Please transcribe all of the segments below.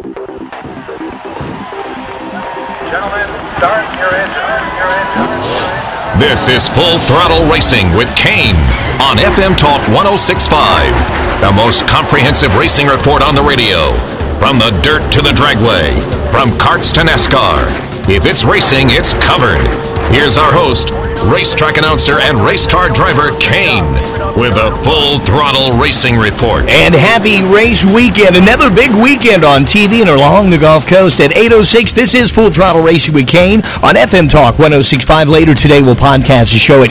Gentlemen, start your engine. This is Full Throttle Racing with Kane on FM Talk 106.5, the most comprehensive racing report on the radio. From the dirt to the dragway, from karts to NASCAR. If it's racing, it's covered. Here's our host, racetrack announcer and race car driver Kane, with a Full Throttle Racing report. And happy race weekend. Another big weekend on TV and along the Gulf Coast at 8:06. This is Full Throttle Racing with Kane on FM Talk 106.5. Later today, we'll podcast the show at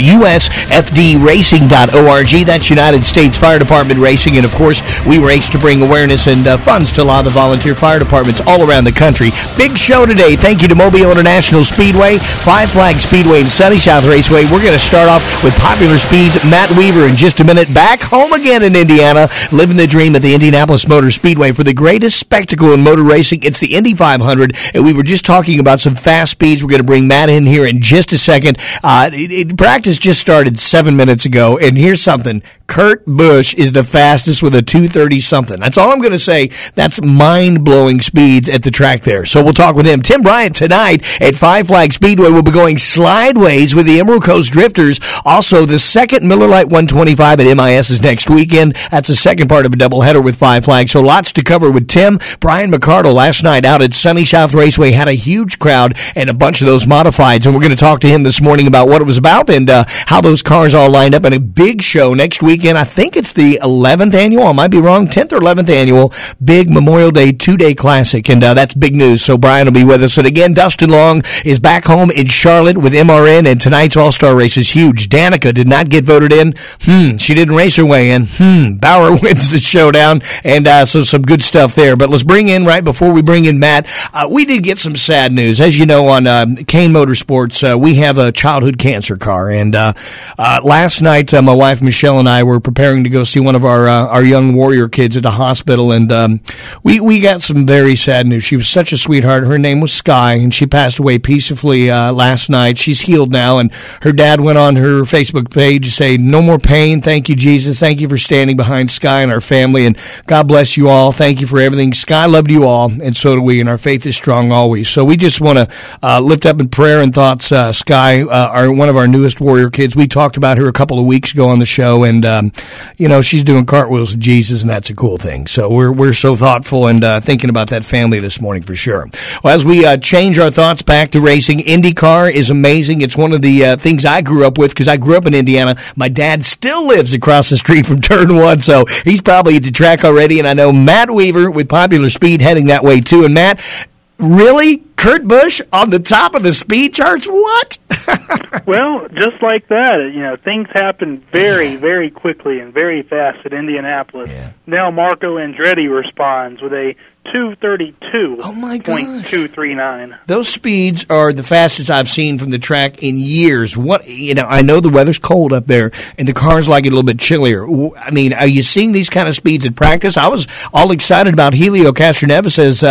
usfdracing.org. That's United States Fire Department Racing. And, of course, we race to bring awareness and funds to a lot of the volunteer fire departments all around the country. Big show today. Thank you to Mobile International Speedway, Five Flag Speedway, and Sunny South Raceway. We're going to start off with Popular Speed's Matt Weaver in just a minute. Back home again in Indiana, living the dream at the Indianapolis Motor Speedway for the greatest spectacle in motor racing. It's the Indy 500, and we were just talking about some fast speeds. We're going to bring Matt in here in just a second. Practice just started 7 minutes ago, and here's something. Kurt Busch is the fastest with a 230-something. That's all I'm going to say. That's mind-blowing speeds at the track there. So we'll talk with him. Tim Bryant tonight at Five Flag Speedway will be going slideways with the Emerald Coast Drifters. Also, the second Miller Lite 125 at MIS is next weekend. That's the second part of a doubleheader with Five Flag. So lots to cover with Tim. Brian McCardle last night out at Sunny South Raceway had a huge crowd and a bunch of those modifieds. And we're going to talk to him this morning about what it was about and how those cars all lined up in a big show next week. I think it's the 11th annual, I might be wrong, 10th or 11th annual big Memorial Day 2-day classic, and that's big news, so Brian will be with us. And again, Dustin Long is back home in Charlotte with MRN, and tonight's All-Star race is huge. Danica did not get voted in. She didn't race her way in. Bauer wins the showdown, and so some good stuff there. But let's bring in, right before we bring in Matt, we did get some sad news. As you know, on Kane Motorsports, we have a childhood cancer car, and last night, my wife Michelle and I were preparing to go see one of our young warrior kids at the hospital, and we got some very sad news. She was such a sweetheart. Her name was Sky, and she passed away peacefully last night. She's healed now, and her dad went on her Facebook page to say, "No more pain. Thank you, Jesus. Thank you for standing behind Sky and our family, and God bless you all. Thank you for everything. Sky loved you all, and so do we, and our faith is strong always." So we just want to lift up in prayer and thoughts Sky, one of our newest warrior kids. We talked about her a couple of weeks ago on the show, and she's doing cartwheels with Jesus, and that's a cool thing. So we're so thoughtful and thinking about that family this morning for sure. Well, as we change our thoughts back to racing, IndyCar is amazing. It's one of the things I grew up with because I grew up in Indiana. My dad still lives across the street from Turn 1, so he's probably at the track already. And I know Matt Weaver with Popular Speed heading that way too. And Matt, really? Kurt Busch on the top of the speed charts? What? Well, just like that, things happen very, very quickly and very fast at Indianapolis. Yeah. Now Marco Andretti responds with a 232.239. Oh my gosh. Those speeds are the fastest I've seen from the track in years. I know the weather's cold up there and the cars like it a little bit chillier. I mean, are you seeing these kind of speeds at practice? I was all excited about Helio Castroneves'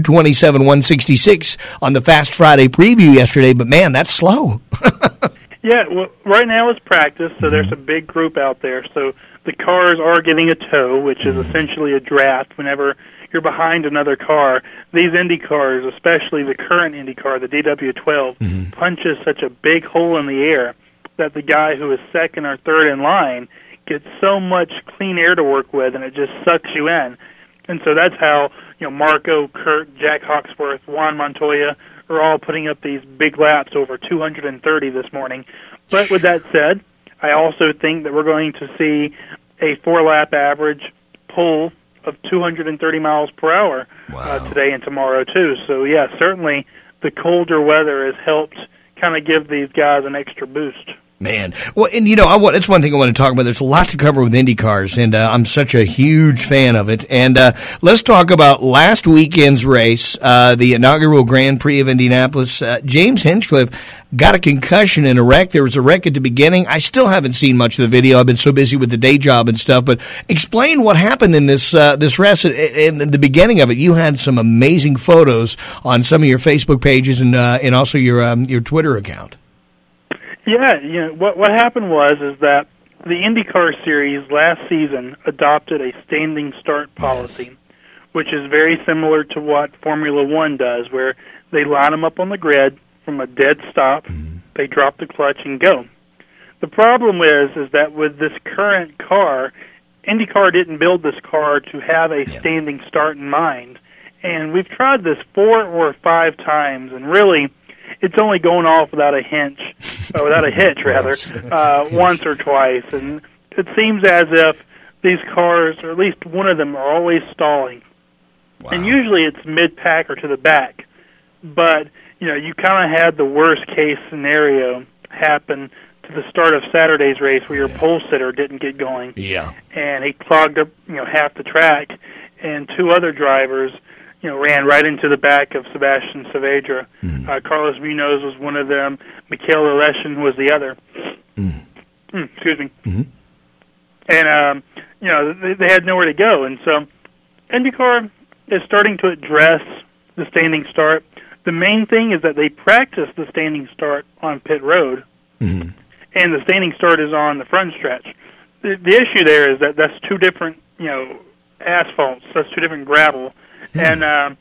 227.166 on the Fast Friday preview yesterday, but man, that's slow. Yeah, well, right now it's practice, so there's a big group out there. So the cars are getting a tow, which is essentially a draft whenever you're behind another car. These Indy cars, especially the current Indy car, the DW12, punches such a big hole in the air that the guy who is second or third in line gets so much clean air to work with, and it just sucks you in. And so that's how Marco, Kurt, Jack Hawksworth, Juan Montoya are all putting up these big laps over 230 this morning. But with that said, I also think that we're going to see a 4-lap average pull of 230 miles per hour today and tomorrow, too. So, yeah, certainly the colder weather has helped kind of give these guys an extra boost. Man. Well, and that's one thing I want to talk about. There's a lot to cover with Indy cars, and I'm such a huge fan of it. And let's talk about last weekend's race, the inaugural Grand Prix of Indianapolis. James Hinchcliffe got a concussion in a wreck. There was a wreck at the beginning. I still haven't seen much of the video. I've been so busy with the day job and stuff. But explain what happened in this race. In the beginning of it, you had some amazing photos on some of your Facebook pages and also your Twitter account. Yeah, what happened is that the IndyCar Series last season adopted a standing start policy, which is very similar to what Formula One does, where they line them up on the grid from a dead stop, they drop the clutch and go. The problem is that with this current car, IndyCar didn't build this car to have a standing start in mind. And we've tried this 4 or 5 times, and really, it's only going off without a hitch, once or twice. And it seems as if these cars, or at least one of them, are always stalling. Wow. And usually it's mid-pack or to the back. But, you kind of had the worst-case scenario happen to the start of Saturday's race where your pole sitter didn't get going. Yeah. And he clogged up, half the track, and 2 other drivers ran right into the back of Sebastian Saavedra. Carlos Munoz was one of them. Michael Aleshin was the other. Excuse me. And, they had nowhere to go. And so IndyCar is starting to address the standing start. The main thing is that they practice the standing start on pit road, and the standing start is on the front stretch. The issue there is that that's 2 different, asphalts. That's 2 different gravel. And,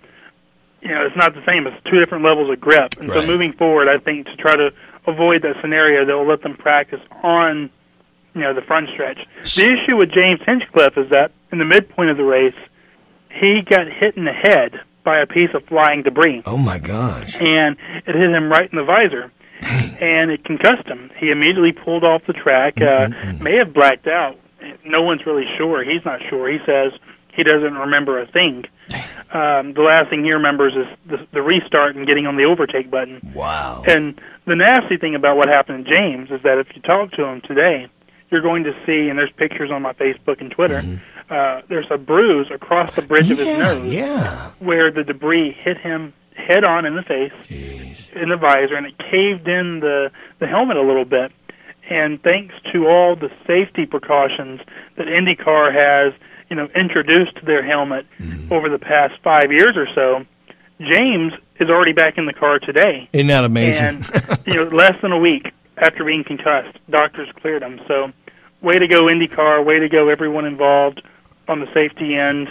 it's not the same. It's 2 different levels of grip. And so moving forward, I think to try to avoid that scenario, they'll let them practice on, the front stretch. The issue with James Hinchcliffe is that in the midpoint of the race, he got hit in the head by a piece of flying debris. Oh, my gosh. And it hit him right in the visor. And it concussed him. He immediately pulled off the track, may have blacked out. No one's really sure. He's not sure. He says he doesn't remember a thing. The last thing he remembers is the restart and getting on the overtake button. Wow. And the nasty thing about what happened to James is that if you talk to him today, you're going to see, and there's pictures on my Facebook and Twitter, there's a bruise across the bridge of his nose where the debris hit him head-on in the face, in the visor, and it caved in the helmet a little bit. And thanks to all the safety precautions that IndyCar has, introduced to their helmet over the past 5 years or so, James is already back in the car today. Isn't that amazing? And, less than a week after being concussed, doctors cleared him. So, way to go, IndyCar. Way to go, everyone involved on the safety end.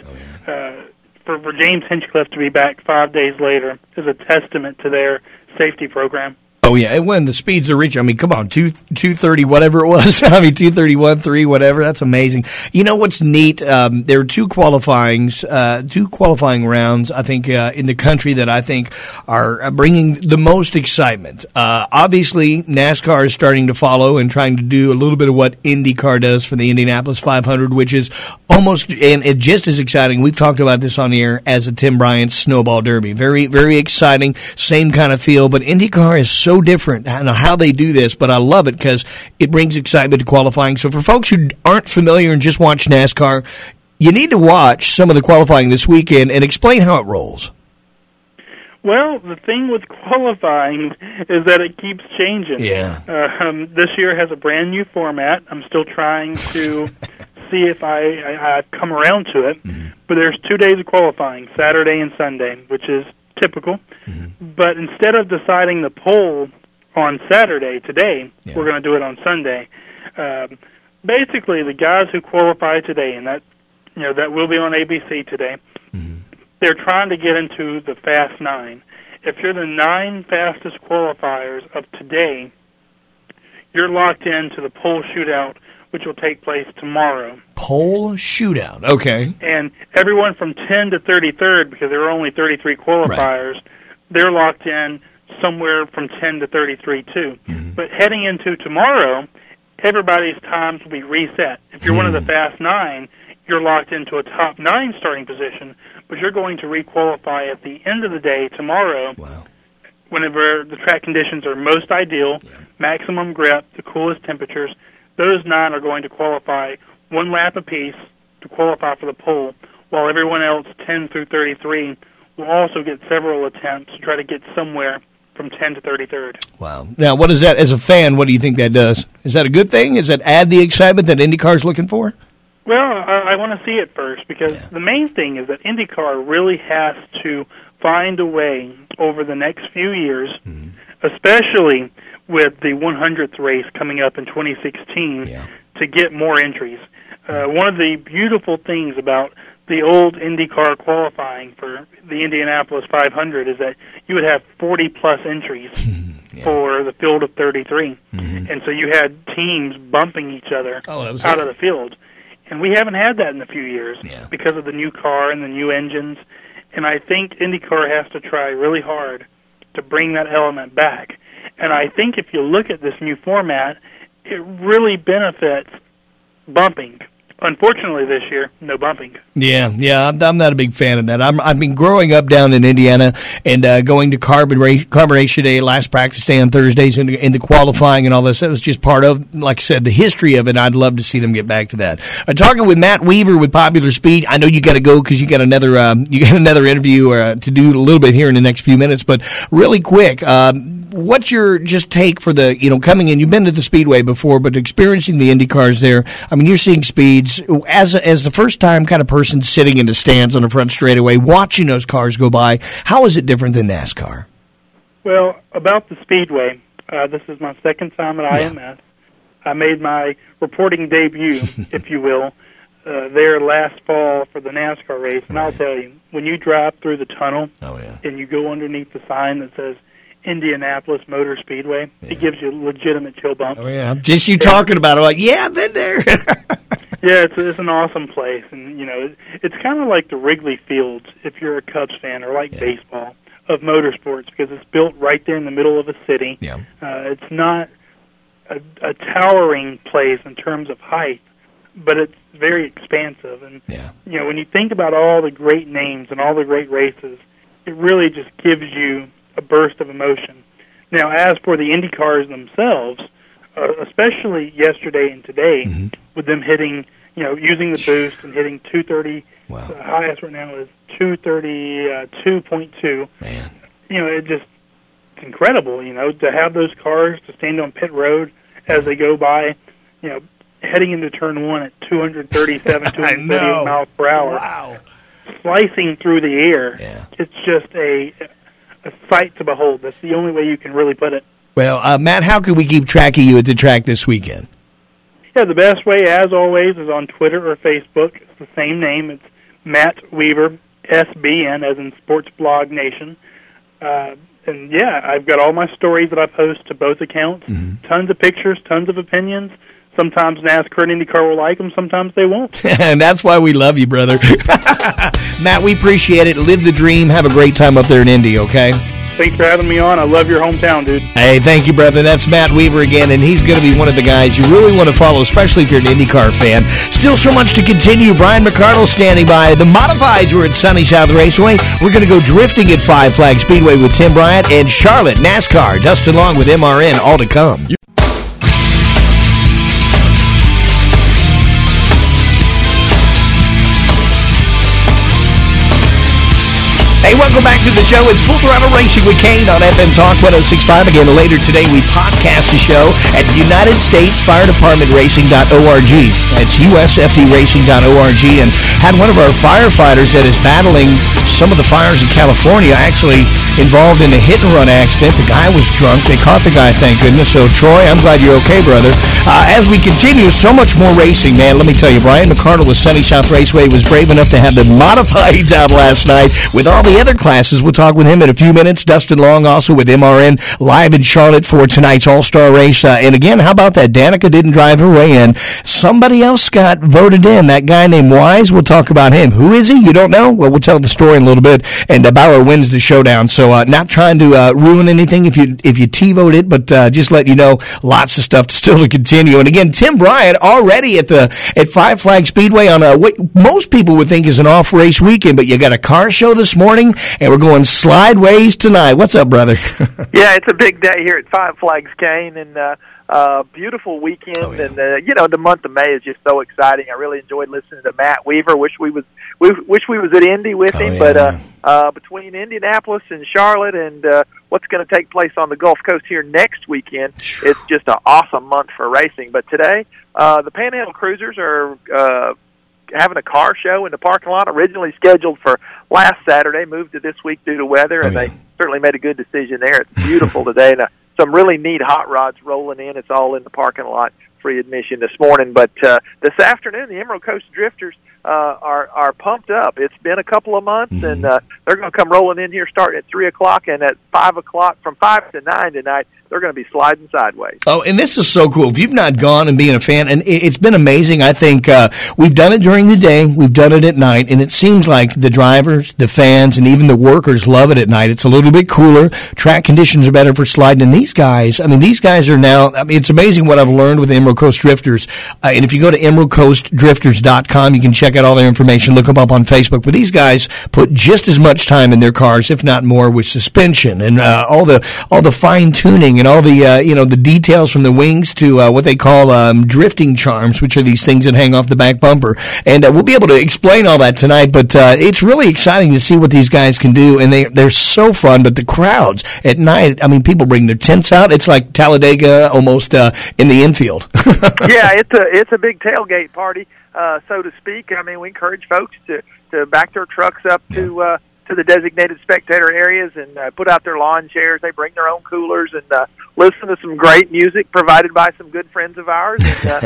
For James Hinchcliffe to be back 5 days later is a testament to their safety program. Oh, yeah, and when the speeds are reaching, come on, 230, whatever it was. 231, 3, whatever. That's amazing. You know what's neat? There are two qualifying rounds, I think, in the country that I think are bringing the most excitement. Obviously, NASCAR is starting to follow and trying to do a little bit of what IndyCar does for the Indianapolis 500, which is almost, and just as exciting. We've talked about this on the air as the Tim Bryant's Snowball Derby. Very, very exciting. Same kind of feel, but IndyCar is so different. I don't know how they do this, but I love it because it brings excitement to qualifying. So for folks who aren't familiar and just watch NASCAR, you need to watch some of the qualifying this weekend and explain how it rolls. Well, the thing with qualifying is that it keeps changing. Yeah. This year has a brand new format. I'm still trying to see if I've come around to it. But there's 2 days of qualifying, Saturday and Sunday, which is typical. But instead of deciding the pole on Saturday, today, we're going to do it on Sunday. Basically, the guys who qualify today, and that will be on ABC today, they're trying to get into the Fast 9. If you're the 9 fastest qualifiers of today, you're locked into the pole shootout, which will take place tomorrow. Pole shootout, okay. And everyone from 10 to 33rd, because there are only 33 qualifiers, they're locked in somewhere from 10 to 33 too. But heading into tomorrow, everybody's times will be reset. If you're one of the Fast 9, you're locked into a top 9 starting position, but you're going to re-qualify at the end of the day tomorrow, whenever the track conditions are most ideal, maximum grip, the coolest temperatures. Those 9 are going to qualify 1 lap apiece to qualify for the pole, while everyone else, 10 through 33, will also get several attempts to try to get somewhere from 10 to 33rd. Wow. Now, what is that, as a fan, what do you think that does? Is that a good thing? Does that add the excitement that IndyCar's looking for? Well, I want to see it first, because the main thing is that IndyCar really has to find a way over the next few years, especially with the 100th race coming up in 2016, to get more entries. One of the beautiful things about the old IndyCar qualifying for the Indianapolis 500 is that you would have 40-plus entries for the field of 33. And so you had teams bumping each other out of the field. And we haven't had that in a few years because of the new car and the new engines. And I think IndyCar has to try really hard to bring that element back. And I think if you look at this new format, it really benefits bumping. Unfortunately, this year, no bumping. Yeah, I'm not a big fan of that. I've been growing up down in Indiana and going to Carbonation Day, last practice day on Thursdays, and the qualifying and all this. That was just part of, like I said, the history of it. I'd love to see them get back to that. Talking with Matt Weaver with Popular Speed. I know you got to go because you got another interview to do a little bit here in the next few minutes. But really quick, what's your just take for the coming in? You've been to the Speedway before, but experiencing the Indy cars there. I mean, you're seeing speeds. As the first-time kind of person sitting in the stands on the front straightaway, watching those cars go by, how is it different than NASCAR? Well, about the Speedway, this is my second time at IMS. I made my reporting debut, if you will, there last fall for the NASCAR race, and I'll tell you, when you drive through the tunnel and you go underneath the sign that says Indianapolis Motor Speedway, it gives you a legitimate chill bump. Oh, yeah. Just you talking about it, like, yeah, I've been there. Yeah, it's an awesome place, and it's kind of like the Wrigley Fields if you're a Cubs fan, or like baseball of motorsports, because it's built right there in the middle of a city. Yeah. It's not a towering place in terms of height, but it's very expansive. And when you think about all the great names and all the great races, it really just gives you a burst of emotion. Now, as for the Indy cars themselves, especially yesterday and today, with them hitting, using the boost and hitting 230. Wow. The highest right now is 232.2. Man. It's incredible, to have those cars to stand on pit road as they go by, heading into turn one at 237, 238 miles per hour. Wow. Slicing through the air. Yeah. It's just a sight to behold. That's the only way you can really put it. Well, Matt, how can we keep track of you at the track this weekend? Yeah, the best way, as always, is on Twitter or Facebook. It's the same name. It's Matt Weaver, SBN, as in Sports Blog Nation. And, I've got all my stories that I post to both accounts. Tons of pictures, tons of opinions. Sometimes NASCAR and IndyCar will like them, sometimes they won't. And that's why we love you, brother. Matt, we appreciate it. Live the dream. Have a great time up there in Indy, okay? Thanks for having me on. I love your hometown, dude. Hey, thank you, brother. That's Matt Weaver again, and he's going to be one of the guys you really want to follow, especially if you're an IndyCar fan. Still so much to continue. Brian McArdle standing by. The Modifieds were at Sunny South Raceway. We're going to go drifting at Five Flag Speedway with Tim Bryant, and Charlotte NASCAR. Dustin Long with MRN. All to come. Hey, welcome back to the show. It's Full Throttle Racing with Kane on FM Talk 106.5. Again, later today, we podcast the show at UnitedStatesFireDepartmentRacing.org. That's USFDRacing.org. And had one of our firefighters that is battling some of the fires in California actually involved in a hit-and-run accident. The guy was drunk. They caught the guy, thank goodness. So, Troy, I'm glad you're okay, brother. As we continue, so much more racing, man. Let me tell you, Brian McArdle with Sunny South Raceway was brave enough to have the Modifieds out last night with all the other classes. We'll talk with him in a few minutes. Dustin Long also with MRN live in Charlotte for tonight's All-Star race. And again, how about that? Danica didn't drive her way in. Somebody else got voted in. That guy named Wise. We'll talk about him. Who is he? You don't know? Well, we'll tell the story in a little bit. And Bauer wins the showdown. So not trying to ruin anything if you T-vote it, but just let you know lots of stuff still to continue. And again, Tim Bryant already at Five Flag Speedway on what most people would think is an off-race weekend, but you got a car show this morning, and we're going slideways tonight. What's up, brother? Yeah, it's a big day here at Five Flags, Kane, and beautiful weekend. Oh, yeah. And the month of May is just so exciting. I really enjoyed listening to Matt Weaver. Wish we was at Indy with him, yeah. But between Indianapolis and Charlotte and what's going to take place on the Gulf Coast here next weekend, it's just an awesome month for racing. But today, the Panhandle Cruisers are having a car show in the parking lot, originally scheduled for last Saturday, moved to this week due to weather, and they certainly made a good decision there. It's beautiful today, and some really neat hot rods rolling in. It's all in the parking lot, free admission this morning. But this afternoon, the Emerald Coast Drifters are pumped up. It's been a couple of months, and they're going to come rolling in here starting at 3 o'clock, and at 5 o'clock, from 5 to 9 tonight, they're going to be sliding sideways. Oh, and this is so cool. If you've not gone and being a fan, and it's been amazing. I think we've done it during the day, we've done it at night, and it seems like the drivers, the fans, and even the workers love it at night. It's a little bit cooler. Track conditions are better for sliding. And these guys are now, it's amazing what I've learned with the Emerald Coast Drifters. And if you go to emeraldcoastdrifters.com, you can check out all their information, look them up on Facebook. But these guys put just as much time in their cars, if not more, with suspension and all the fine tuning and all the the details from the wings to what they call drifting charms, which are these things that hang off the back bumper. And we'll be able to explain all that tonight. But it's really exciting to see what these guys can do, and they're so fun. But the crowds at night, people bring their tents out. It's like Talladega almost in the infield. Yeah, it's a big tailgate party, so to speak. We encourage folks to back their trucks up to the designated spectator areas and put out their lawn chairs. They bring their own coolers and listen to some great music provided by some good friends of ours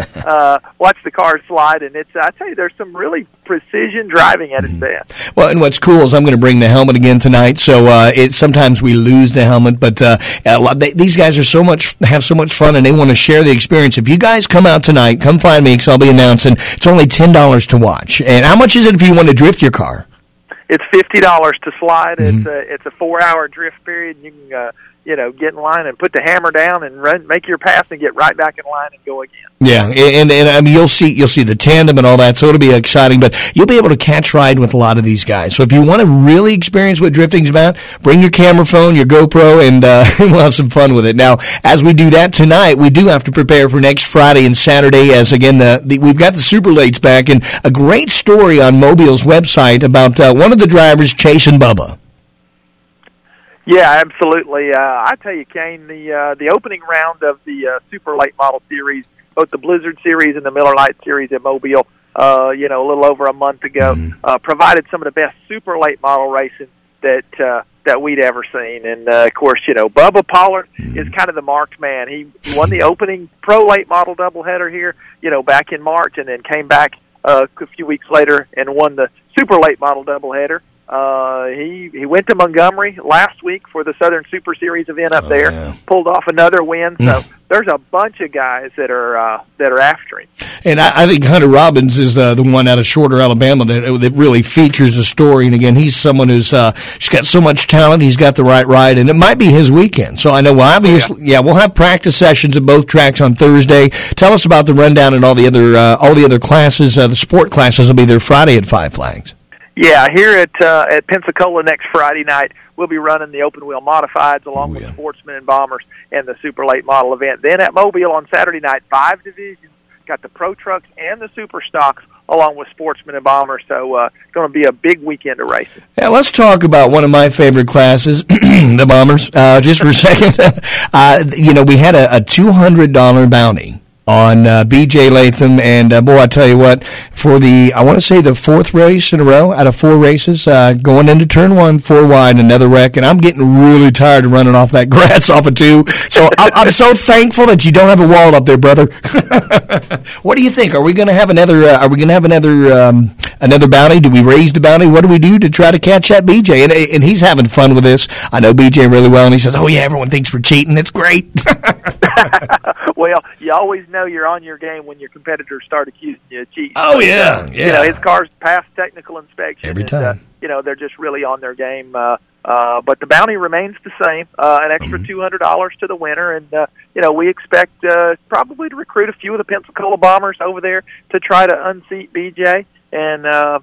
and watch the cars slide. And I tell you, there's some really precision driving at its best. Well, and what's cool is I'm going to bring the helmet again tonight. So sometimes we lose the helmet, but these guys have so much fun, and they want to share the experience. If you guys come out tonight, come find me because I'll be announcing. It's only $10 to watch. And how much is it if you want to drift your car? It's $50 to slide. It's a 4-hour drift period. And you can get in line and put the hammer down and run, make your pass, and get right back in line and go again. Yeah, and you'll see the tandem and all that, so it'll be exciting. But you'll be able to catch ride with a lot of these guys. So if you want to really experience what drifting's about, bring your camera phone, your GoPro, and we'll have some fun with it. Now, as we do that tonight, we do have to prepare for next Friday and Saturday. As again, we've got the Super Lates back, and a great story on Mobile's website about one of the drivers chasing Bubba. Yeah, absolutely. I tell you, Kane, the opening round of the Super Late Model Series, both the Blizzard Series and the Miller Lite Series at Mobile, a little over a month ago, provided some of the best Super Late Model racing that we'd ever seen. And of course, Bubba Pollard is kind of the marked man. He won the opening Pro Late Model doubleheader here, back in March, and then came back a few weeks later and won the Super Late Model doubleheader. He went to Montgomery last week for the Southern Super Series event up there. Yeah. Pulled off another win. So there's a bunch of guys that are after him. And I think Hunter Robbins is the one out of Shorter, Alabama that really features the story. And again, he's someone who's he's got so much talent. He's got the right ride, and it might be his weekend. So I know we'll have practice sessions at both tracks on Thursday. Tell us about the rundown and all the other classes. The sport classes will be there Friday at Five Flags. Yeah, here at Pensacola next Friday night, we'll be running the open wheel modifieds along with Sportsmen and Bombers and the Super Late Model event. Then at Mobile on Saturday night, 5 divisions, got the Pro Trucks and the Super Stocks along with Sportsmen and Bombers. So it's going to be a big weekend of racing. Yeah, let's talk about one of my favorite classes, the Bombers, just for a second. We had a $200 bounty on B.J. Latham, and boy, I tell you what, for I want to say the 4th race in a row out of 4 races, going into turn 1, 4 wide, another wreck, and I'm getting really tired of running off that grass off of 2. So I'm so thankful that you don't have a wall up there, brother. What do you think? Are we going to have another? Another bounty? Do we raise the bounty? What do we do to try to catch that B.J.? And he's having fun with this. I know B.J. really well, and he says, "Oh yeah, everyone thinks we're cheating. It's great." Well, you always know you're on your game when your competitors start accusing you of cheating. Oh, yeah. His car's passed technical inspection. Every time. They're just really on their game. But the bounty remains the same, an extra $200 to the winner. And, we expect probably to recruit a few of the Pensacola Bombers over there to try to unseat BJ. And,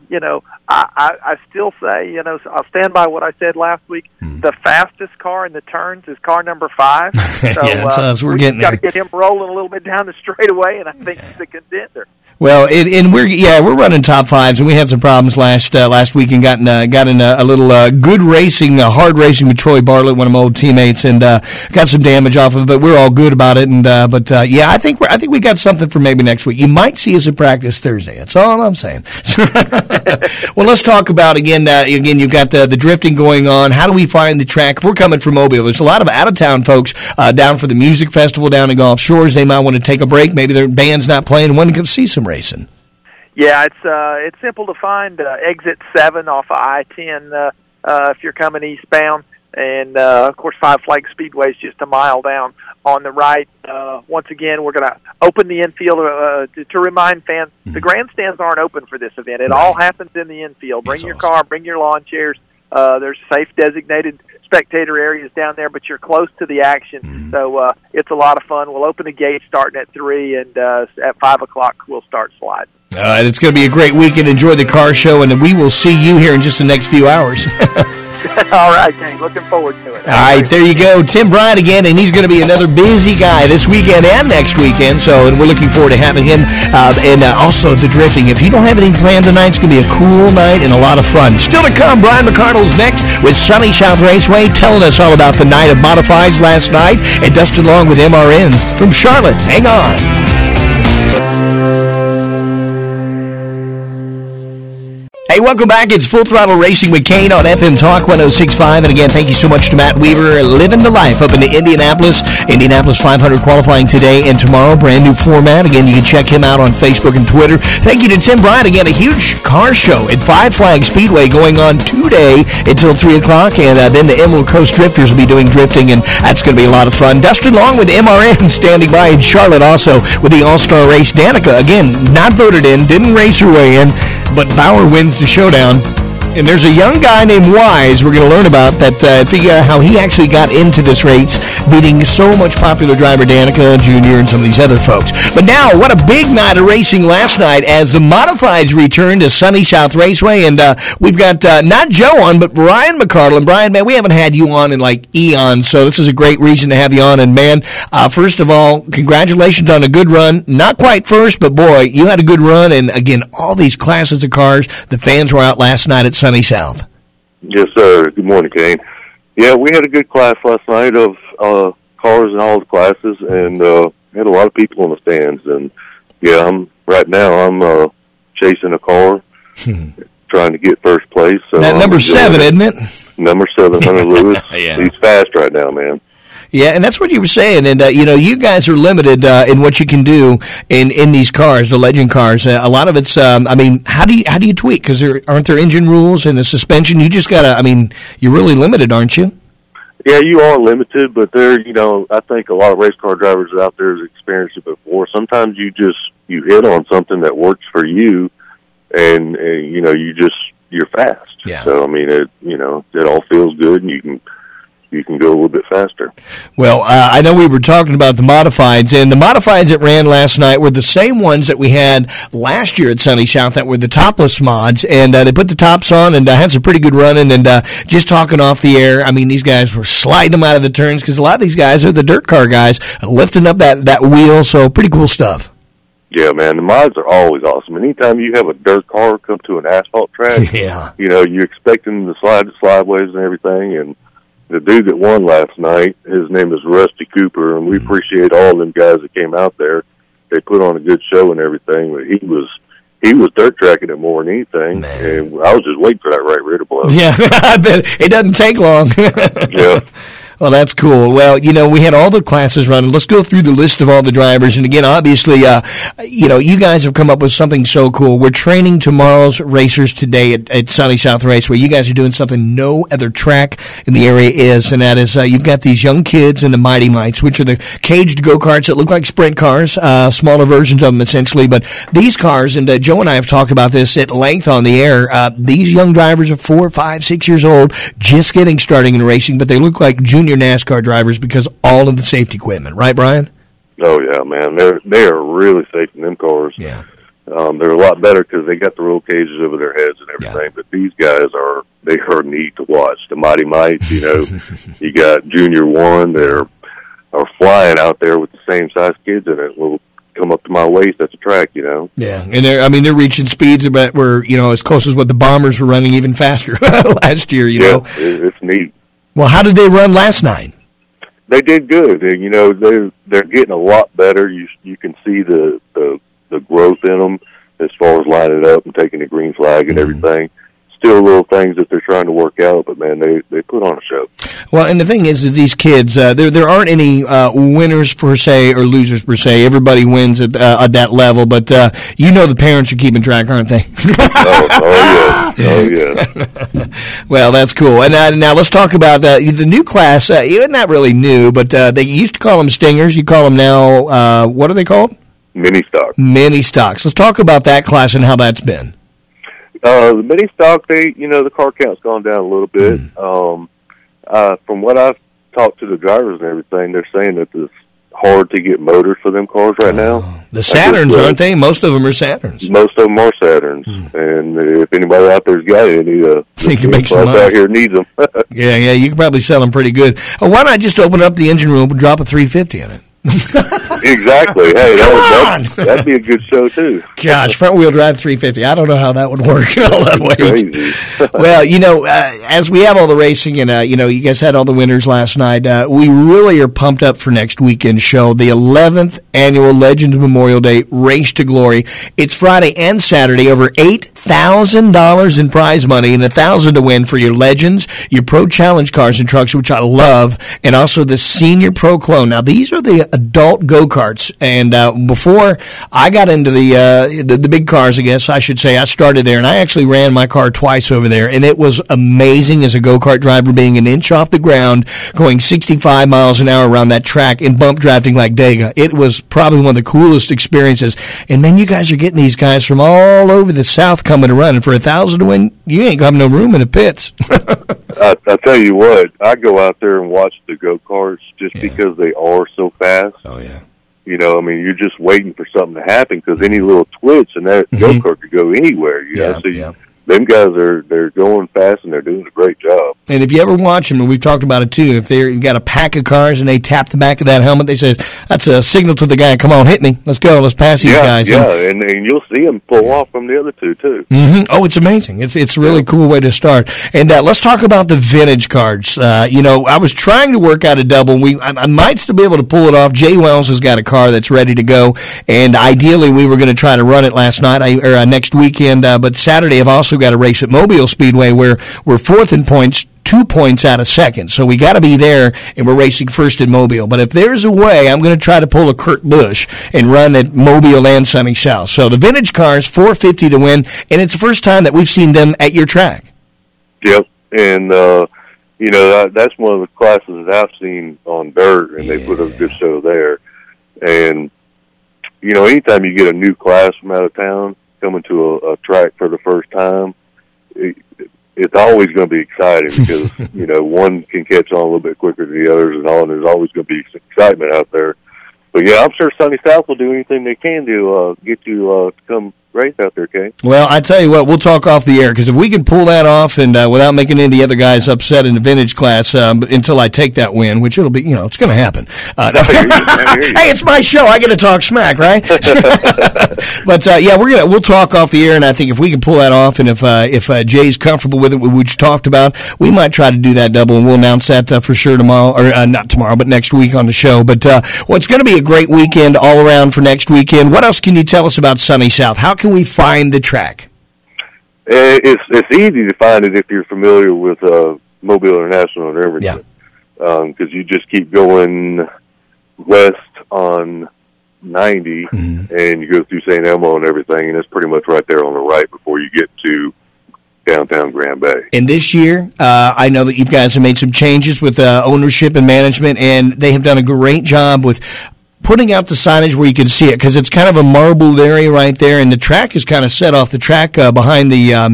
I still say, I'll stand by what I said last week. The fastest car in the turns is car number 5. So, that's us. We're getting got to get him rolling a little bit down the straightaway, and I think he's a contender. Well, and we're running top 5s, and we had some problems last week and got in a little good racing, hard racing with Troy Bartlett, one of my old teammates, and got some damage off of it. But we're all good about it. And I think we got something for maybe next week. You might see us at practice Thursday. That's all I'm saying. Well, let's talk about again. You've got the drifting going on. How do we find the track? If we're coming from Mobile, there's a lot of out of town folks down for the music festival down in Gulf Shores. They might want to take a break. Maybe their band's not playing. Want to go see some racing. Yeah, it's simple to find. Exit 7 off of I-10 if you're coming eastbound. And, of course, Five Flags Speedway is just a mile down on the right. Once again, we're going to open the infield to remind fans the grandstands aren't open for this event. It all happens in the infield. Bring your car, bring your lawn chairs. There's safe designated spectator areas down there, but you're close to the action. So it's a lot of fun. We'll open the gate starting at 3, and at 5 o'clock we'll start sliding. It's going to be a great weekend. Enjoy the car show, and we will see you here in just the next few hours. All right, King. Looking forward to it. All right, there you go. Tim Bryant again, and he's going to be another busy guy this weekend and next weekend. So, and we're looking forward to having him. And also the drifting. If you don't have anything planned tonight, it's going to be a cool night and a lot of fun. Still to come, Brian McCardle's next with Sunny South Raceway, telling us all about the night of modifieds last night, and Dustin Long with MRNs from Charlotte. Hang on. Hey, welcome back. It's Full Throttle Racing with Kane on FM Talk 106.5. And again, thank you so much to Matt Weaver, living the life up in Indianapolis. Indianapolis 500 qualifying today and tomorrow. Brand new format. Again, you can check him out on Facebook and Twitter. Thank you to Tim Bryant. Again, a huge car show at Five Flags Speedway going on today until 3 o'clock. And then the Emerald Coast Drifters will be doing drifting, and that's going to be a lot of fun. Dustin Long with MRN standing by in Charlotte also with the All-Star Race. Danica, again, not voted in, didn't race her way in, but Bauer wins the showdown. And there's a young guy named Wise we're going to learn about that, figure out how he actually got into this race, beating so much popular driver Danica Jr. and some of these other folks. But now, what a big night of racing last night as the modifieds return to Sunny South Raceway. And we've got not Joe on, but Brian McCardle. And Brian, man, we haven't had you on in like eons, so this is a great reason to have you on. And man, first of all, congratulations on a good run. Not quite first, but boy, you had a good run. And again, all these classes of cars, the fans were out last night at Sunny South. Yes, sir. Good morning, Kane. Yeah, we had a good class last night of cars in all the classes, and had a lot of people in the stands. And yeah, right now I'm chasing a car, trying to get first place. So that number 7, isn't it? Number 7, Hunter Lewis. Yeah. He's fast right now, man. Yeah, and that's what you were saying. And, you guys are limited in what you can do in these cars, the legend cars. A lot of it's, how do you tweak? Because aren't there engine rules and the suspension? You just got to, you're really limited, aren't you? Yeah, you are limited, but there, I think a lot of race car drivers out there have experienced it before. Sometimes you hit on something that works for you, and you're fast. Yeah. So, it all feels good, and you can go a little bit faster. Well, I know we were talking about the modifieds, and the modifieds that ran last night were the same ones that we had last year at Sunny South that were the topless mods, and they put the tops on and had some pretty good running, and just talking off the air, these guys were sliding them out of the turns because a lot of these guys are the dirt car guys, lifting up that wheel, so pretty cool stuff. Yeah, man, the mods are always awesome. Anytime you have a dirt car come to an asphalt track, yeah, you're expecting the sideways and everything, and the dude that won last night, his name is Rusty Cooper, and we appreciate all of them guys that came out there. They put on a good show and everything, but he was dirt tracking it more than anything, and I was just waiting for that right rear to blow. Yeah, I bet it doesn't take long. Yeah. Well, that's cool. Well, we had all the classes running. Let's go through the list of all the drivers. And again, obviously, you guys have come up with something so cool. We're training tomorrow's racers today at Sunny South Raceway. You guys are doing something no other track in the area is, and that is you've got these young kids in the Mighty Mites, which are the caged go-karts that look like sprint cars, smaller versions of them essentially. But these cars, and Joe and I have talked about this at length on the air, these young drivers are 4, 5, 6 years old, just getting starting in racing, but they look like junior NASCAR drivers because all of the safety equipment, right, Brian? Oh yeah, man, they are really safe in them cars. Yeah, they're a lot better because they got the roll cages over their heads and everything. Yeah. But these guys are neat to watch. The Mighty Mites, you got Junior 1 that are flying out there with the same size kids in it. Will come up to my waist at the track, Yeah, and they're reaching speeds about where as close as what the Bombers were running, even faster last year. It's neat. Well, how did they run last night? They did good. They're getting a lot better. You can see the growth in them as far as lining up and taking the green flag and everything. still little things that they're trying to work out, but man, they put on a show. Well, and the thing is that these kids, there aren't any winners per se or losers per se. Everybody wins at that level, but the parents are keeping track, aren't they? Oh yeah. Well, that's cool. And now let's talk about the new class. Even not really new, but they used to call them stingers. You call them now. What are they called? Mini stock. Mini stocks. Let's talk about that class and how that's been. The mini stock, the car count's gone down a little bit. From what I've talked to the drivers and everything, they're saying that it's hard to get motors for them cars right now. The Saturns, aren't they? Most of them are Saturns. Most of them are Saturns. And if anybody out there's got any, you can make some money. Out here needs them. yeah, you can probably sell them pretty good. Why not just open up the engine room and drop a 350 in it? Exactly. Hey, that'd be a good show too. Gosh, front wheel drive 350. I don't know how that would work all that weight. Crazy. Well, as we have all the racing and you guys had all the winners last night, we really are pumped up for next weekend's show, the 11th annual Legends Memorial Day Race to Glory. It's Friday and Saturday, over $8,000 in prize money and $1,000 to win for your Legends, your Pro Challenge cars and trucks, which I love, and also the Senior Pro Clone. Now, these are the adult go-karts, and before I got into the big cars, I guess I should say, I started there, and I actually ran my car twice over there, and it was amazing as a go-kart driver, being an inch off the ground, going 65 miles an hour around that track and bump drafting like Dega. It was probably one of the coolest experiences, and then you guys are getting these guys from all over the South coming to run, and for $1,000 to win, you ain't got no room in the pits. I tell you what, I go out there and watch the go-karts just because they are so fast. Oh, yeah. You're just waiting for something to happen because any little twitch and that go-kart could go anywhere, know. So them guys they're going fast and they're doing a great job. And if you ever watch them, and we've talked about it too, if they've got a pack of cars and they tap the back of that helmet, they say, that's a signal to the guy, come on, hit me, let's go, let's pass these guys. Yeah, and you'll see them pull off from the other two too. Mm-hmm. Oh, it's amazing. It's a really cool way to start. And let's talk about the vintage cars. I was trying to work out a double. I might still be able to pull it off. Jay Wells has got a car that's ready to go, and ideally we were going to try to run it next weekend, but Saturday I've also got a race at Mobile Speedway where we're fourth in points, 2 points out of second. So we got to be there, and we're racing first in Mobile. But if there's a way, I'm going to try to pull a Kurt Busch and run at Mobile and Sunny South. So the vintage cars, $450 to win, and it's the first time that we've seen them at your track. Yep, and that's one of the classes that I've seen on dirt, and they put up a good show there. And anytime you get a new class from out of town coming to a track for the first time, it's always going to be exciting because, one can catch on a little bit quicker than the others and all, and there's always going to be excitement out there. But, I'm sure Sunny South will do anything they can to get you to come race out there, Kay. Well, I tell you what, we'll talk off the air, because if we can pull that off and without making any of the other guys upset in the vintage class until I take that win, which it'll be, it's going to happen. Hey, it's my show. I get to talk smack, right? But, we'll talk off the air, and I think if we can pull that off, and if Jay's comfortable with it, which talked about, we might try to do that double, and we'll announce that for sure tomorrow, or not tomorrow, but next week on the show. But it's going to be a great weekend all around for next weekend. What else can you tell us about Sunny South? How can we find the track? It's easy to find it if you're familiar with Mobile International and everything. Because you just keep going west on 90 and you go through St. Elmo and everything, and it's pretty much right there on the right before you get to downtown Grand Bay. And this year, I know that you guys have made some changes with ownership and management, and they have done a great job with putting out the signage where you can see it, because it's kind of a marbled area right there, and the track is kind of set off the track behind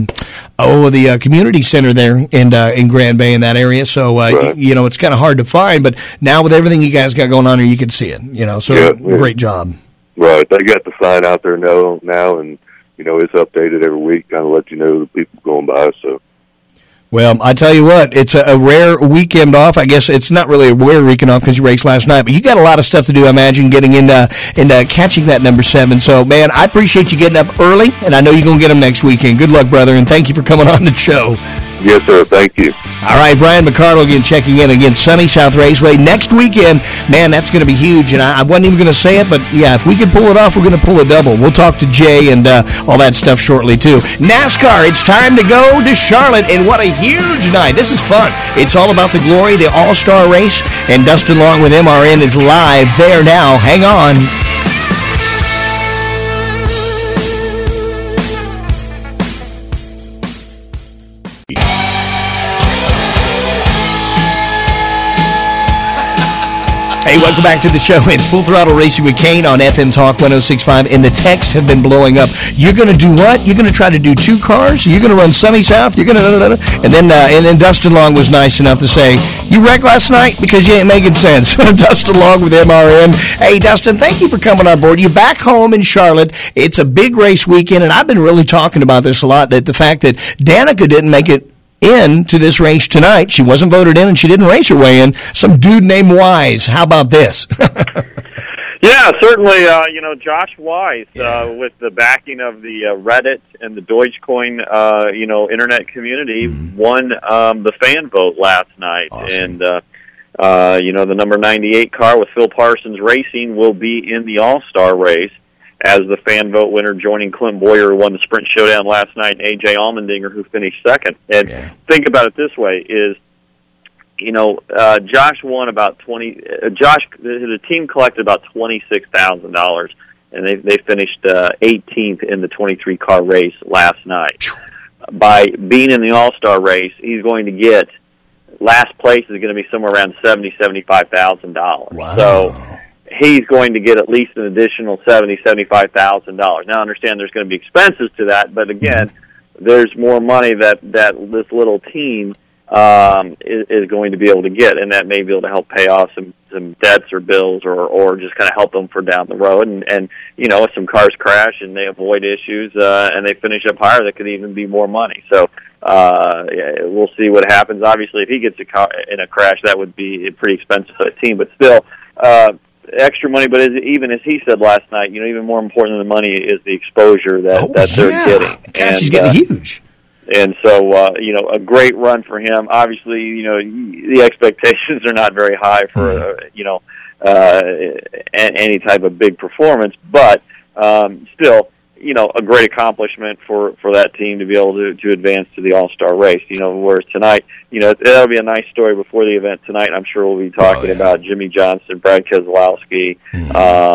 the community center there in Grand Bay in that area. So it's kind of hard to find, but now with everything you guys got going on here, you can see it. So great job. Right, they got the sign out there now, and it's updated every week, kind of let you know the people going by. So. Well, I tell you what, it's a rare weekend off. I guess it's not really a rare weekend off because you raced last night, but you got a lot of stuff to do, I imagine, getting into catching that number 7. So, man, I appreciate you getting up early, and I know you're going to get them next weekend. Good luck, brother, and thank you for coming on the show. Yes, sir. Thank you. All right, Brian McCardle again checking in against Sunny South Raceway next weekend. Man, that's going to be huge, and I wasn't even going to say it, but yeah, if we can pull it off, we're going to pull a double. We'll talk to Jay and all that stuff shortly, too. NASCAR, it's time to go to Charlotte, and what a huge night. This is fun. It's all about the glory, the All-Star Race, and Dustin Long with MRN is live there now. Hang on. Hey, welcome back to the show. It's Full Throttle Racing with Kane on FM Talk 106.5, and the texts have been blowing up. You're going to do what? You're going to try to do 2 cars? You're going to run Sunny South? You're going to... And then Dustin Long was nice enough to say, you wrecked last night because you ain't making sense. Dustin Long with MRN. Hey, Dustin, thank you for coming on board. You're back home in Charlotte. It's a big race weekend, and I've been really talking about this a lot, that the fact that Danica didn't make it into this race tonight. She wasn't voted in, and she didn't race her way in. Some dude named Wise. How about this? Yeah, certainly. Josh Wise, with the backing of the Reddit and the Dogecoin, internet community, won the fan vote last night. Awesome. And, the number 98 car with Phil Parsons Racing will be in the All-Star race as the fan vote winner, joining Clint Boyer, who won the Sprint Showdown last night, and A.J. Allmendinger, who finished second. And think about it this way, is, Josh won about the team collected about $26,000, and they finished 18th in the 23-car race last night. By being in the All-Star race, he's going to get, last place is going to be somewhere around $75,000. Wow. So he's going to get at least an additional $75,000. Now, understand there's going to be expenses to that, but again, there's more money that this little team is going to be able to get, and that may be able to help pay off some debts or bills, or just kind of help them for down the road. And if some cars crash and they avoid issues and they finish up higher, that could even be more money. So we'll see what happens. Obviously, if he gets in a crash, that would be pretty expensive for the team, but still. Extra money, but even as he said last night, even more important than the money is the exposure that they're getting. Gosh, he's getting huge. And so, a great run for him. Obviously, the expectations are not very high for, any type of big performance, but still, a great accomplishment for that team to be able to advance to the All-Star race. Whereas tonight, that'll be a nice story before the event tonight. I'm sure we'll be talking about Jimmy Johnson, Brad Keselowski, and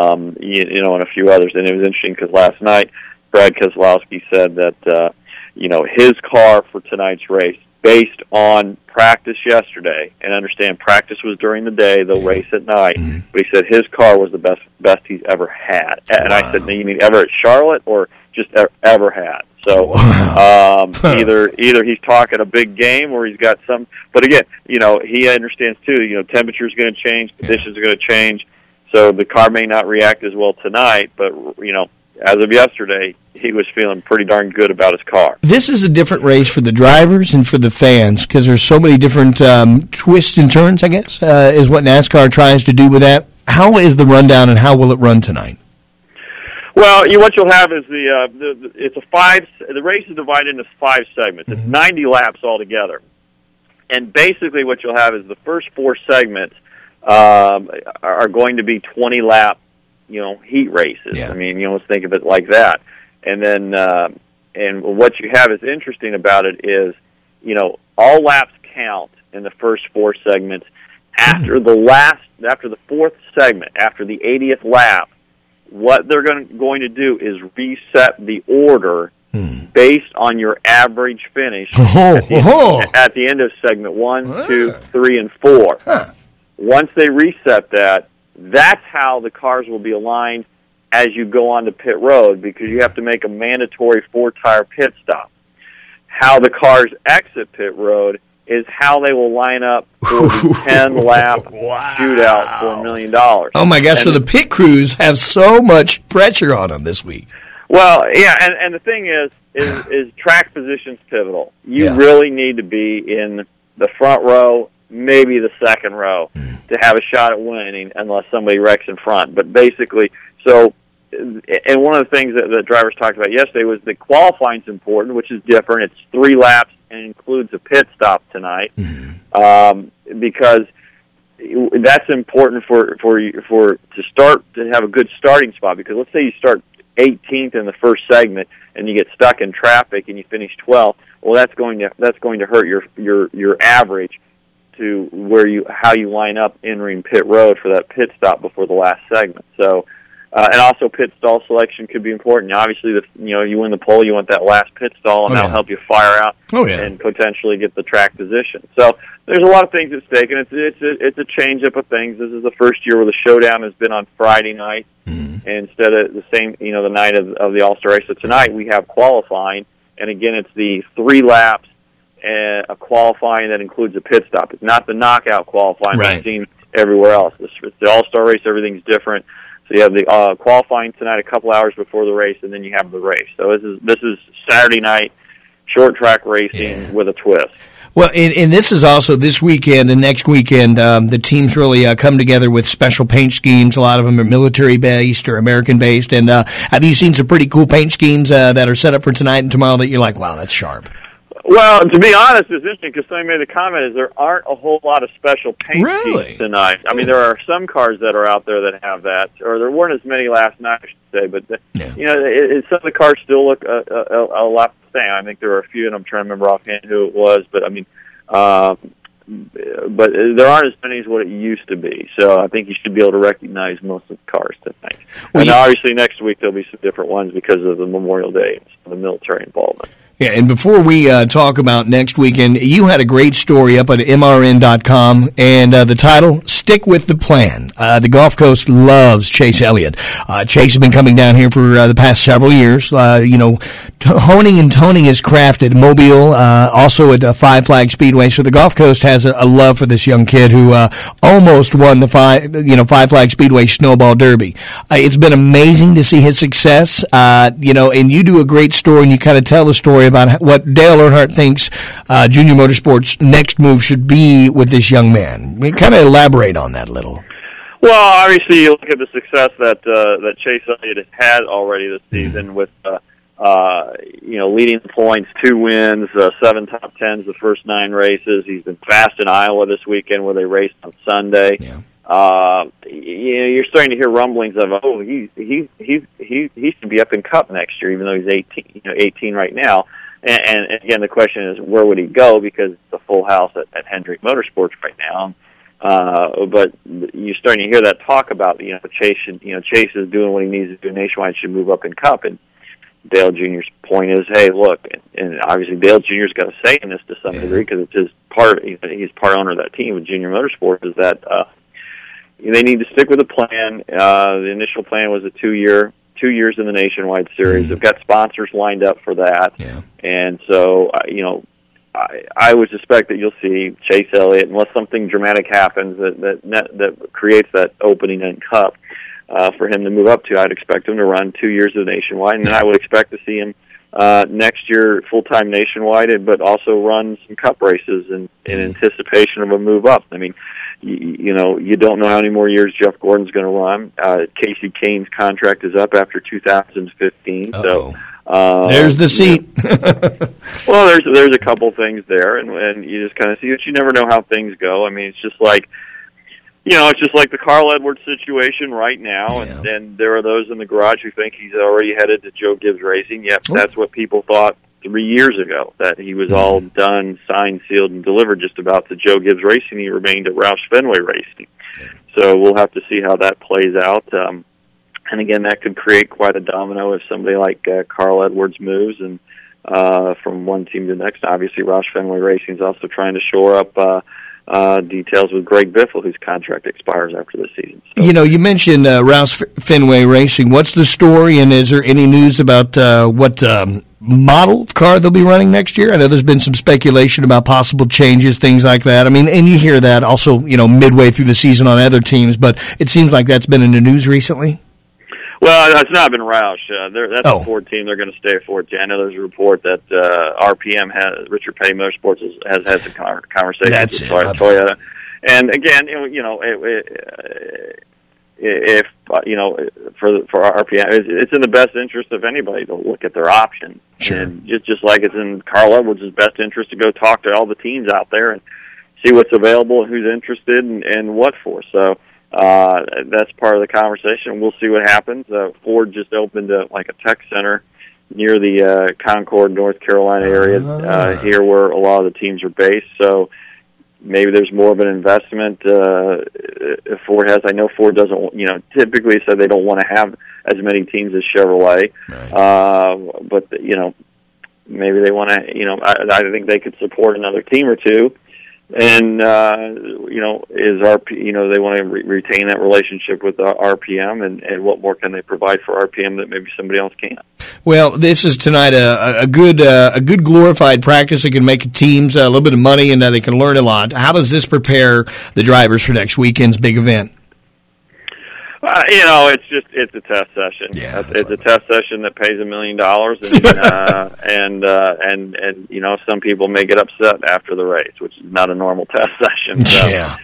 a few others. And it was interesting because last night, Brad Keselowski said that, his car for tonight's race, based on practice yesterday, and understand practice was during the day, they'll race at night, but he said his car was the best he's ever had. And I said, you mean ever at Charlotte or just ever had? So either he's talking a big game or he's got some, but again, he understands too, temperature's going to change, conditions are going to change, so the car may not react as well tonight, but, as of yesterday, he was feeling pretty darn good about his car. This is a different race for the drivers and for the fans because there's so many different twists and turns, I guess, is what NASCAR tries to do with that. How is the rundown and how will it run tonight? Well, what you'll have is the race is divided into 5 segments. It's 90 laps altogether. And basically what you'll have is the first 4 segments are going to be 20-lap heat races. Yeah. I mean, let's think of it like that. And then, and what you have is interesting about it is, all laps count in the first 4 segments. After the 4th segment, after the 80th lap, what they're going to do is reset the order based on your average finish at the end of segment 1, 2, 3, and 4. Once they reset that, that's how the cars will be aligned as you go on to pit road, because you have to make a mandatory 4-tire pit stop. How the cars exit pit road is how they will line up for the 10-lap shootout for $1 million. Oh, my gosh, so the pit crews have so much pressure on them this week. Well, yeah, and the thing is track position's pivotal. You really need to be in the front row, maybe the second row, to have a shot at winning unless somebody wrecks in front. But basically, and one of the things that the drivers talked about yesterday was that qualifying's important, which is different. It's 3 laps and includes a pit stop tonight, because that's important for to start to have a good starting spot. Because let's say you start 18th in the first segment and you get stuck in traffic and you finish 12th. Well, that's going to hurt your average to how you line up entering pit road for that pit stop before the last segment. So, and also pit stall selection could be important. Obviously, you win the pole, you want that last pit stall, and that'll help you fire out and potentially get the track position. So there's a lot of things at stake, and it's a change-up of things. This is the first year where the showdown has been on Friday night instead of the same, the night of the All-Star race. So tonight we have qualifying, and again, it's the 3 laps and a qualifying that includes a pit stop. It's not the knockout qualifying we've seen everywhere else. It's the All-Star race, everything's different. So you have the qualifying tonight a couple hours before the race, and then you have the race. So this is Saturday night short track racing with a twist. Well, and this is also this weekend and next weekend, the teams really come together with special paint schemes. A lot of them are military-based or American-based. And have you seen some pretty cool paint schemes that are set up for tonight and tomorrow that you're like, wow, that's sharp? Well, to be honest, it's interesting because somebody made the comment is there aren't a whole lot of special paint schemes tonight. I mean, there are some cars that are out there that have that, or there weren't as many last night, I should say. But some of the cars still look a lot the same. I think there are a few, and I'm trying to remember offhand who it was. But I mean, but there aren't as many as what it used to be. So I think you should be able to recognize most of the cars tonight. And obviously next week there'll be some different ones because of the Memorial Day and the military involvement. Yeah, and before we talk about next weekend, you had a great story up at MRN.com, and the title, Stick with the Plan. The Gulf Coast loves Chase Elliott. Chase has been coming down here for the past several years, honing and toning his craft at Mobile, also at Five Flag Speedway. So the Gulf Coast has a love for this young kid who almost won the Five Flag Speedway Snowball Derby. It's been amazing to see his success, and you do a great story, and you kind of tell the story about what Dale Earnhardt thinks Junior Motorsports' next move should be with this young man. Kind of elaborate on that a little. Well, obviously, you look at the success that Chase Elliott has had already this season with, leading the points, 2 wins, 7 top 10s the first 9 races. He's been fast in Iowa this weekend where they raced on Sunday. Yeah. You're starting to hear rumblings of, he should be up in Cup next year, even though he's 18 right now. And again, the question is, where would he go? Because it's a full house at Hendrick Motorsports right now. But you're starting to hear that talk about, Chase is doing what he needs to do nationwide, should move up in Cup. And Dale Jr.'s point is, hey, look, and obviously Dale Jr.'s got a say in this to some degree because it's his part. He's part owner of that team with Junior Motorsports. Is that they need to stick with the plan. The initial plan was a 2 years in the Nationwide Series. They've got sponsors lined up for that. Yeah. And so, I would suspect that you'll see Chase Elliott, unless something dramatic happens that creates that opening in Cup for him to move up to. I'd expect him to run 2 years of Nationwide, and then I would expect to see him next year full-time Nationwide, but also run some Cup races in anticipation of a move up. I mean, you don't know how many more years Jeff Gordon's going to run. Casey Kane's contract is up after 2015. Uh-oh. So there's the seat. Well, there's a couple things there, and you just kind of see it. You never know how things go. I mean, it's just like the Carl Edwards situation right now, and there are those in the garage who think he's already headed to Joe Gibbs Racing. Yep, that's what people thought 3 years ago, that he was all done, signed, sealed, and delivered just about to Joe Gibbs Racing. He remained at Roush Fenway Racing. So we'll have to see how that plays out. And again, that could create quite a domino if somebody like Carl Edwards moves and from one team to the next. Obviously, Roush Fenway Racing is also trying to shore up details with Greg Biffle, whose contract expires after this season. So. You mentioned Roush Fenway Racing. What's the story, and is there any news about what model of car they'll be running next year? I know there's been some speculation about possible changes, things like that. I mean, and you hear that also, midway through the season on other teams, but it seems like that's been in the news recently. Well, it's not been Roush. That's a Ford team. They're going to stay a Ford team. I know there's a report that RPM Richard Petty Motorsports has had some conversations with Toyota. And again, if for RPM, it's in the best interest of anybody to look at their options. Sure. And just like it's in Carl Edwards' best interest to go talk to all the teams out there and see what's available and who's interested and what for. So that's part of the conversation. We'll see what happens. Ford just opened a tech center near the Concord, North Carolina area here where a lot of the teams are based. So maybe there's more of an investment Ford has. I know Ford doesn't, typically said they don't want to have as many teams as Chevrolet. Right. But, maybe they want to, I think they could support another team or two. And, is they want to retain that relationship with RPM and what more can they provide for RPM that maybe somebody else can't? Well, this is tonight a good glorified practice that can make teams a little bit of money and they can learn a lot. How does this prepare the drivers for next weekend's big event? It's a test session. Yeah, it's a test session that pays $1 million, and some people may get upset after the race, which is not a normal test session. So, yeah.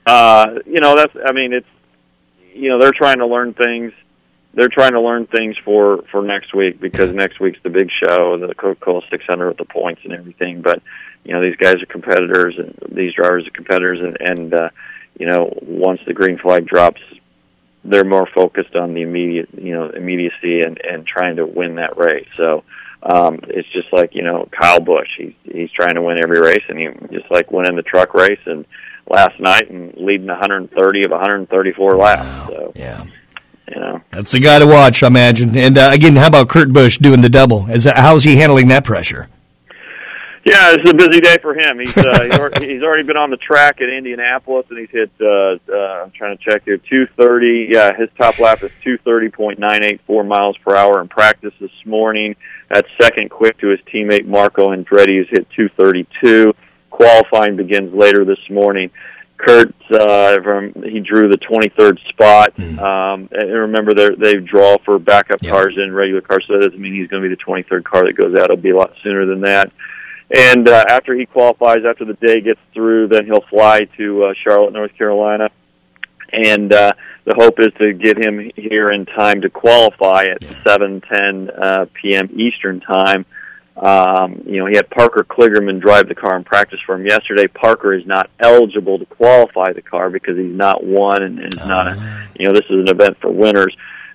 They're trying to learn things. They're trying to learn things for next week because next week's the big show, the Coca-Cola 600 with the points and everything. But these guys are competitors, and these drivers are competitors, and once the green flag drops, they're more focused on the immediacy and trying to win that race. So it's just like Kyle Busch. He's trying to win every race, and he just like winning the truck race and last night and leading 130 of 134 laps. Wow. So yeah. That's the guy to watch, I imagine. And again, how about Kurt Busch doing the double? How's he handling that pressure? Yeah, it's a busy day for him. He's already been on the track at Indianapolis, and he's hit. I'm trying to check here, 2:30. Yeah, his top lap is 2:30.984 miles per hour in practice this morning. That's second quick to his teammate Marco Andretti, who's hit 2:32. Qualifying begins later this morning. Kurt, he drew the 23rd spot. And remember, they draw for backup cars and regular cars, so that doesn't mean he's going to be the 23rd car that goes out. It'll be a lot sooner than that. And after he qualifies, after the day gets through, then he'll fly to Charlotte, North Carolina. And the hope is to get him here in time to qualify at 7:10 p.m. Eastern time. He had Parker Kligerman drive the car in practice for him yesterday. Parker is not eligible to qualify the car because he's not won and is not this is an event for winners.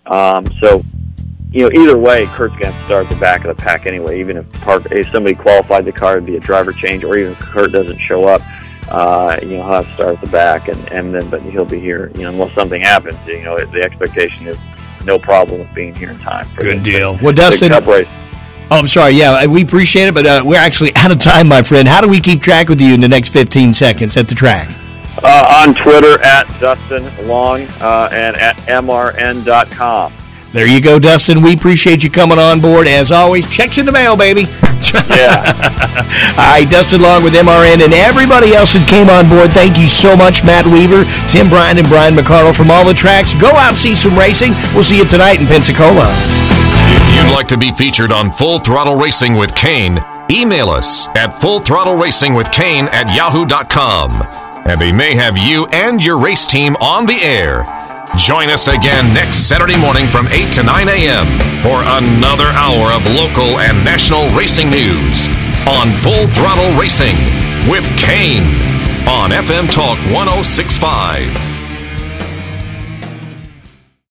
Either way, Kurt's going to have to start at the back of the pack anyway. Even if somebody qualified the car, it'd be a driver change, or even if Kurt doesn't show up, he'll have to start at the back, but he'll be here. Unless something happens, the expectation is no problem with being here in time. Good deal. Well, Dustin. Cup race. Oh, I'm sorry. Yeah, we appreciate it, but we're actually out of time, my friend. How do we keep track with you in the next 15 seconds at the track? On Twitter at Dustin Long and at mrn.com. There you go, Dustin. We appreciate you coming on board. As always, checks in the mail, baby. Yeah. All right, Dustin Long with MRN and everybody else that came on board. Thank you so much, Matt Weaver, Tim Bryan, and Brian McCardle from all the tracks. Go out and see some racing. We'll see you tonight in Pensacola. If you'd like to be featured on Full Throttle Racing with Kane, email us at fullthrottlерacingwithkane@yahoo.com. And they may have you and your race team on the air. Join us again next Saturday morning from 8 to 9 a.m. for another hour of local and national racing news on Full Throttle Racing with Kane on FM Talk 106.5.